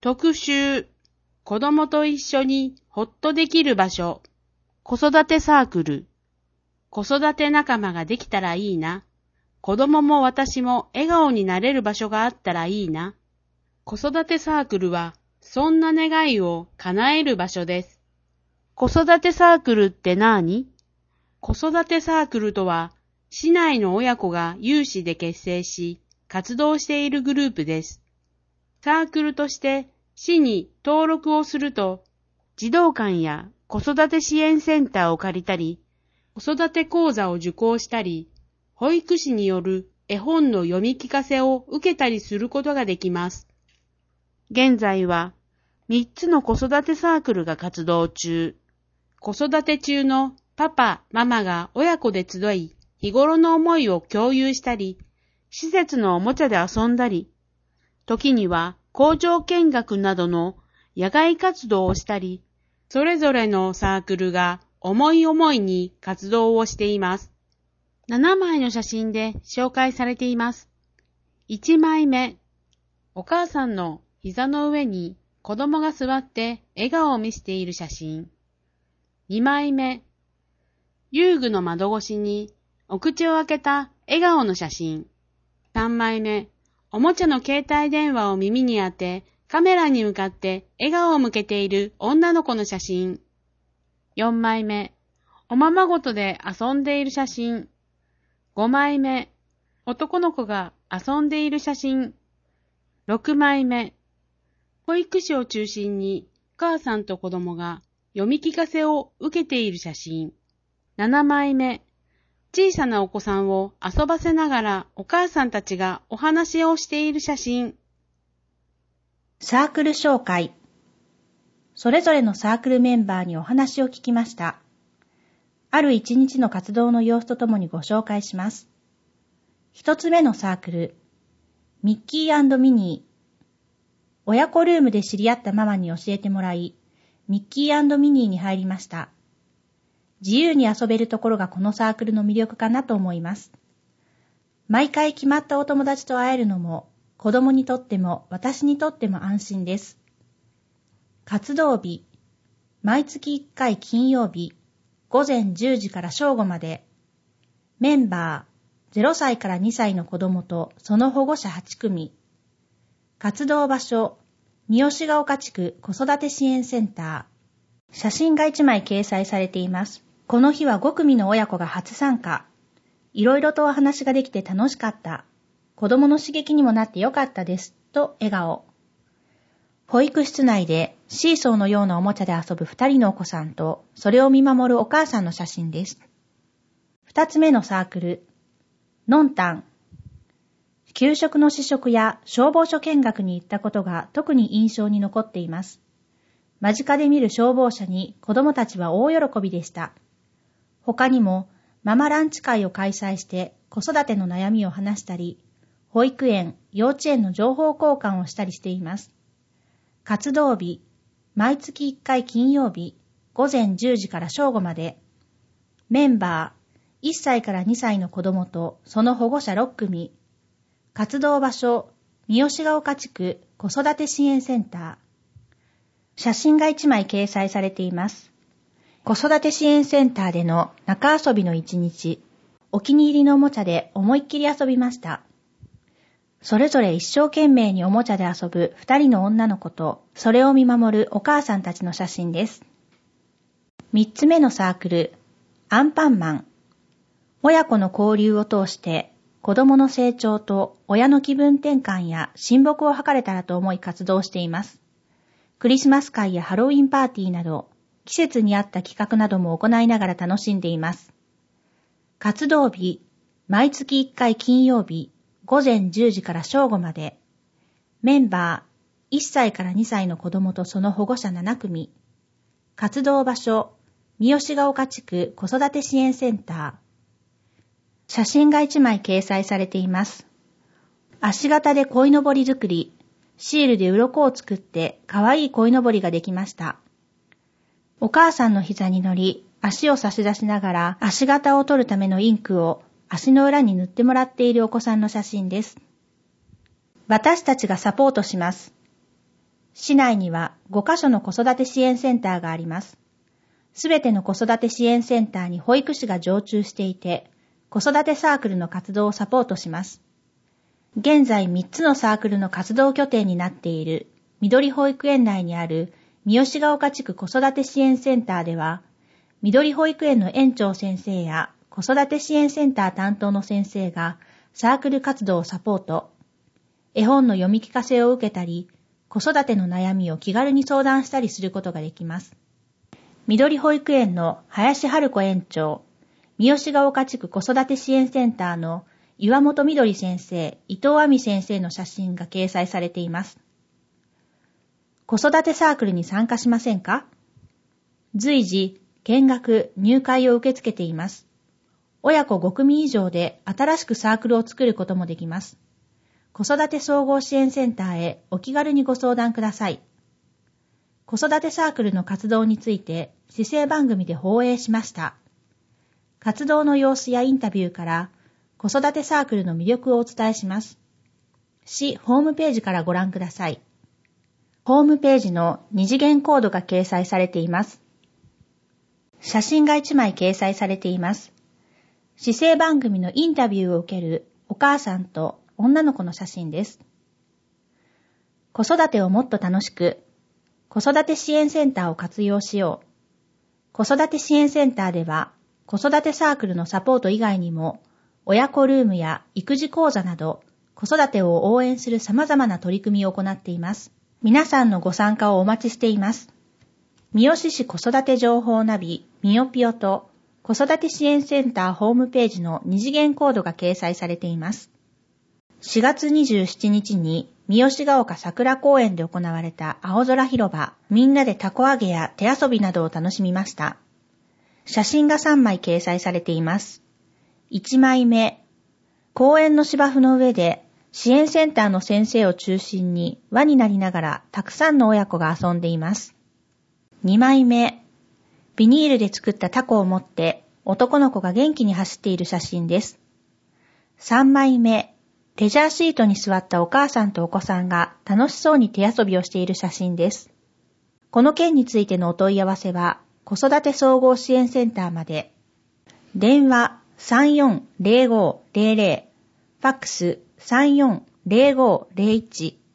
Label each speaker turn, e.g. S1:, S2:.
S1: 特集、子供と一緒にほっとできる場所、子育てサークル、子育て仲間ができたらいいな。子供も私も笑顔になれる場所があったらいいな。子育てサークルは、そんな願いを叶える場所です。子育てサークルって何？子育てサークルとは、市内の親子が有志で結成し、活動しているグループです。サークルとして市に登録をすると、児童館や子育て支援センターを借りたり、子育て講座を受講したり、保育士による絵本の読み聞かせを受けたりすることができます。現在は3つの子育てサークルが活動中。子育て中のパパ、ママが親子で集い、日頃の思いを共有したり、施設のおもちゃで遊んだり、時には工場見学などの野外活動をしたり、それぞれのサークルが思い思いに活動をしています。7枚の写真で紹介されています。1枚目、お母さんの膝の上に子供が座って笑顔を見せている写真。2枚目、遊具の窓越しにお口を開けた笑顔の写真。3枚目、おもちゃの携帯電話を耳に当て、カメラに向かって笑顔を向けている女の子の写真。4枚目、おままごとで遊んでいる写真。5枚目、男の子が遊んでいる写真。6枚目、保育士を中心にお母さんと子供が読み聞かせを受けている写真。7枚目、小さなお子さんを遊ばせながらお母さんたちがお話をしている写真。
S2: サークル紹介。それぞれのサークルメンバーにお話を聞きました。ある一日の活動の様子とともにご紹介します。一つ目のサークル、ミッキー&ミニー。親子ルームで知り合ったママに教えてもらい、ミッキー&ミニーに入りました。自由に遊べるところがこのサークルの魅力かなと思います。毎回決まったお友達と会えるのも、子供にとっても私にとっても安心です。活動日、毎月1回金曜日、午前10時から正午まで。メンバー、0歳から2歳の子供とその保護者8組。活動場所、三好ヶ丘地区子育て支援センター。写真が1枚掲載されています。この日は5組の親子が初参加。いろいろとお話ができて楽しかった。子供の刺激にもなってよかったです。と笑顔。保育室内でシーソーのようなおもちゃで遊ぶ2人のお子さんと、それを見守るお母さんの写真です。2つ目のサークル、のんたん。給食の試食や消防署見学に行ったことが特に印象に残っています。間近で見る消防車に子供たちは大喜びでした。他にもママランチ会を開催して子育ての悩みを話したり、保育園、幼稚園の情報交換をしたりしています。活動日、毎月1回金曜日、午前10時から正午まで。メンバー、1歳から2歳の子供とその保護者6組。活動場所、三好ヶ丘地区子育て支援センター。写真が1枚掲載されています。子育て支援センターでの中遊びの一日、お気に入りのおもちゃで思いっきり遊びました。それぞれ一生懸命におもちゃで遊ぶ2人の女の子と、それを見守るお母さんたちの写真です。3つ目のサークル、アンパンマン。親子の交流を通して、子供の成長と親の気分転換や親睦を図れたらと思い活動しています。クリスマス会やハロウィンパーティーなど、季節に合った企画なども行いながら楽しんでいます。活動日、毎月1回金曜日、午前10時から正午まで。メンバー、1歳から2歳の子供とその保護者7組。活動場所、三好ヶ丘地区子育て支援センター。写真が1枚掲載されています。足型で鯉のぼり作り、シールで鱗を作ってかわいい鯉のぼりができました。お母さんの膝に乗り、足を差し出しながら足型を取るためのインクを足の裏に塗ってもらっているお子さんの写真です。私たちがサポートします。 市内には5カ所の子育て支援センターがあります。すべての子育て支援センターに保育士が常駐していて、子育てサークルの活動をサポートします。現在3つのサークルの活動拠点になっている緑保育園内にある三好ヶ丘地区子育て支援センターでは、緑保育園の園長先生や子育て支援センター担当の先生がサークル活動をサポート、絵本の読み聞かせを受けたり、子育ての悩みを気軽に相談したりすることができます。緑保育園の林春子園長、三好ヶ丘地区子育て支援センターの岩本みどり先生、伊藤亜美先生の写真が掲載されています。子育てサークルに参加しませんか？随時、見学、入会を受け付けています。親子5組以上で新しくサークルを作ることもできます。子育て総合支援センターへお気軽にご相談ください。子育てサークルの活動について、市政番組で放映しました。活動の様子やインタビューから、子育てサークルの魅力をお伝えします。市ホームページからご覧ください。ホームページの二次元コードが掲載されています。写真が1枚掲載されています。市政番組のインタビューを受けるお母さんと女の子の写真です。子育てをもっと楽しく、子育て支援センターを活用しよう。子育て支援センターでは、子育てサークルのサポート以外にも、親子ルームや育児講座など、子育てを応援する様々な取り組みを行っています。皆さんのご参加をお待ちしています。三好市子育て情報ナビ、みよぴよと、子育て支援センターホームページの二次元コードが掲載されています。4月27日に三好ヶ丘桜公園で行われた青空広場、みんなでたこ揚げや手遊びなどを楽しみました。写真が3枚掲載されています。1枚目、公園の芝生の上で支援センターの先生を中心に輪になりながらたくさんの親子が遊んでいます。2枚目、ビニールで作ったタコを持って男の子が元気に走っている写真です。3枚目、レジャーシートに座ったお母さんとお子さんが楽しそうに手遊びをしている写真です。この件についてのお問い合わせは子育て総合支援センターまで。電話 340500、ファックス 340501